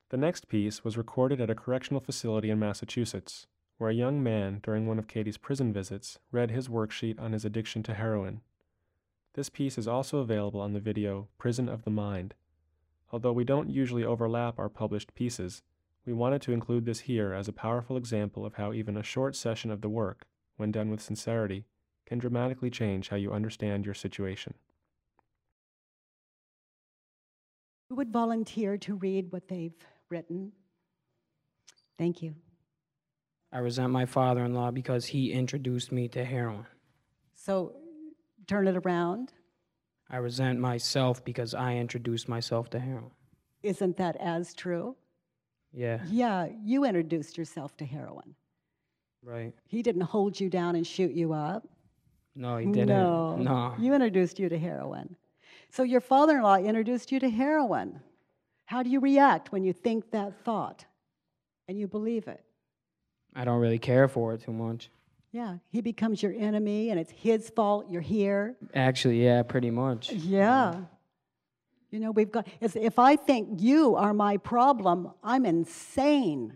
The next piece was recorded at a correctional facility in Massachusetts, where a young man, during one of Katie's prison visits, read his worksheet on his addiction to heroin. This piece is also available on the video Prison of the Mind. Although we don't usually overlap our published pieces, we wanted to include this here as a powerful example of how even a short session of the work, when done with sincerity, can dramatically change how you understand your situation. Who would volunteer to read what they've written? Thank you. I resent my father-in-law because he introduced me to heroin. So turn it around. I resent myself because I introduced myself to heroin. Isn't that as true? Yeah. Yeah, you introduced yourself to heroin. Right. He didn't hold you down and shoot you up. No, he didn't. No. You introduced you to heroin. So your father-in-law introduced you to heroin. How do you react when you think that thought and you believe it? I don't really care for it too much. Yeah, he becomes your enemy and it's his fault you're here. Actually, yeah, pretty much. Yeah. You know, if I think you are my problem, I'm insane.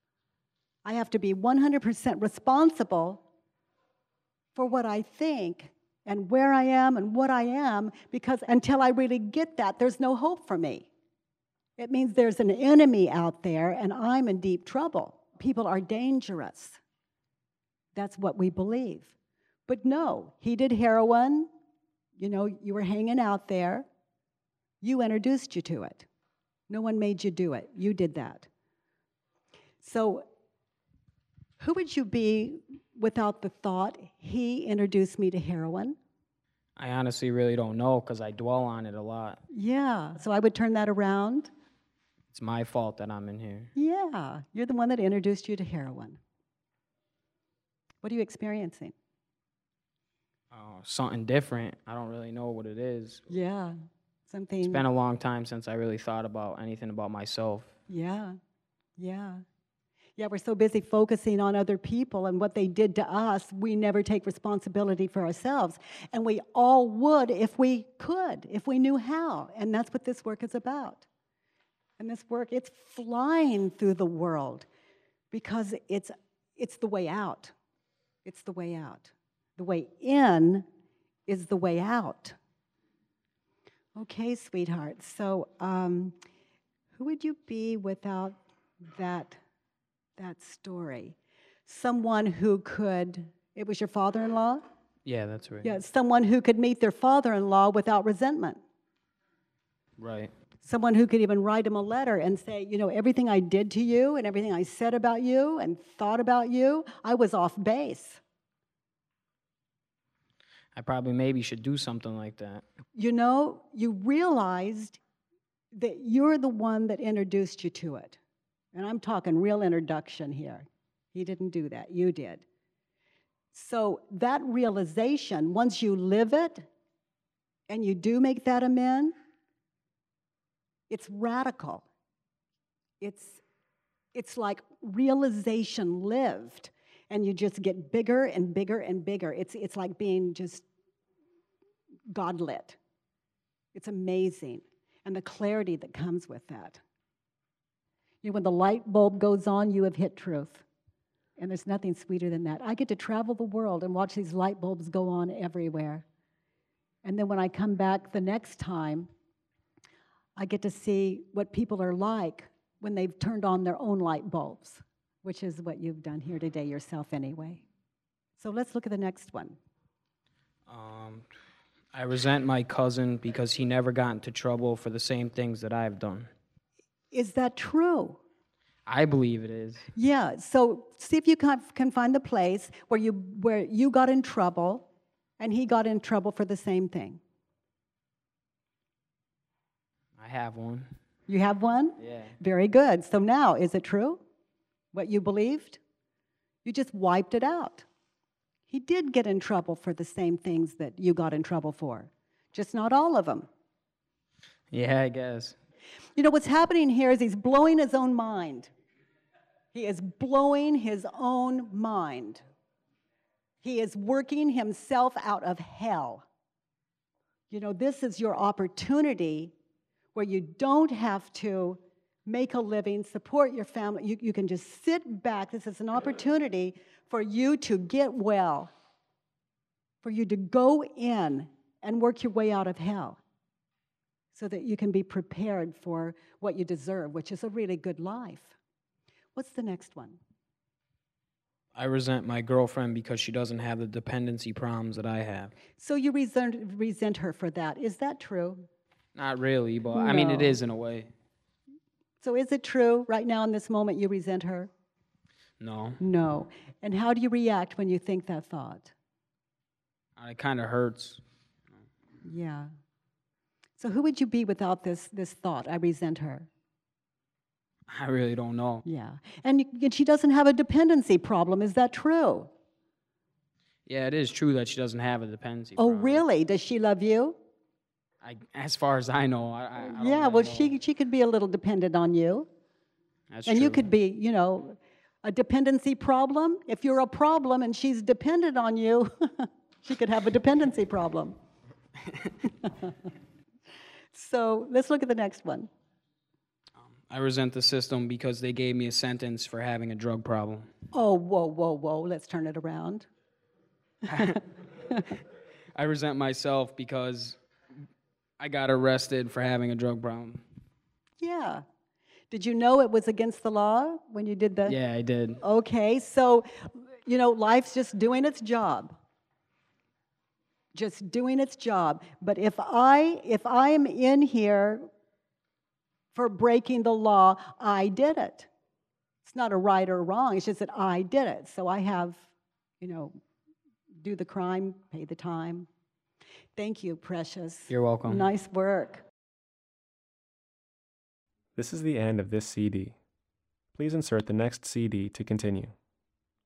I have to be 100% responsible for what I think and where I am and what I am, because until I really get that, there's no hope for me. It means there's an enemy out there and I'm in deep trouble. People are dangerous. That's what we believe. But no, he did heroin. You know, you were hanging out there. You introduced you to it. No one made you do it. You did that. So who would you be without the thought, he introduced me to heroin? I honestly really don't know because I dwell on it a lot. Yeah, so I would turn that around. It's my fault that I'm in here. Yeah, you're the one that introduced you to heroin. What are you experiencing? Something different. I don't really know what it is. Yeah, something. It's been a long time since I really thought about anything about myself. Yeah, yeah. Yeah, we're so busy focusing on other people and what they did to us, we never take responsibility for ourselves. And we all would if we could, if we knew how. And that's what this work is about. And this work, it's flying through the world because it's the way out. It's the way out. The way in is the way out. Okay, sweetheart. So who would you be without that story? Someone who could, it was your father-in-law? Yeah, that's right. Yeah, someone who could meet their father-in-law without resentment. Right. Someone who could even write him a letter and say, you know, everything I did to you and everything I said about you and thought about you, I was off base. I probably maybe should do something like that. You know, you realized that you're the one that introduced you to it. And I'm talking real introduction here. He didn't do that, you did. So that realization, once you live it and you do make that amend, it's radical. It's like realization lived, and you just get bigger and bigger and bigger. It's like being just God-lit. It's amazing, and the clarity that comes with that. You know, when the light bulb goes on, you have hit truth. And there's nothing sweeter than that. I get to travel the world and watch these light bulbs go on everywhere. And then when I come back the next time, I get to see what people are like when they've turned on their own light bulbs, which is what you've done here today yourself anyway. So let's look at the next one. I resent my cousin because he never got into trouble for the same things that I've done. Is that true? I believe it is. Yeah, so see if you can find the place where you got in trouble and he got in trouble for the same thing. I have one. You have one? Yeah. Very good. So now, is it true? What you believed? You just wiped it out. He did get in trouble for the same things that you got in trouble for, just not all of them. Yeah, I guess. You know, what's happening here is he's blowing his own mind. He is blowing his own mind. He is working himself out of hell. You know, this is your opportunity where you don't have to make a living, support your family. You can just sit back. This is an opportunity for you to get well, for you to go in and work your way out of hell so that you can be prepared for what you deserve, which is a really good life. What's the next one? I resent my girlfriend because she doesn't have the dependency problems that I have. So you resent her for that. Is that true? Not really, but I mean, it No. is in a way. So is it true right now in this moment you resent her? No, No. And how do you react when you think that thought? it kind of hurts. Yeah. So who would you be without this thought? I resent her. I really don't know. Yeah. And she doesn't have a dependency problem. Is that true? Yeah, it is true that she doesn't have a dependency Oh, problem. really? Does she love you? As far as I know, I don't Yeah, really well, know. she could be a little dependent on you. That's And true. you could be, a dependency problem. If you're a problem and she's dependent on you, she could have a dependency problem. So let's look at the next one. I resent the system because they gave me a sentence for having a drug problem. Oh, whoa, whoa, whoa. Let's turn it around. I resent myself because I got arrested for having a drug problem. Yeah. Did you know it was against the law when you did the? Yeah, I did. Okay, so, life's just doing its job. Just doing its job. But if I am in here for breaking the law, I did it. It's not a right or wrong, it's just that I did it. So I have, do the crime, pay the time. Thank you, precious. You're welcome. Nice work. This is the end of this CD. Please insert the next CD to continue.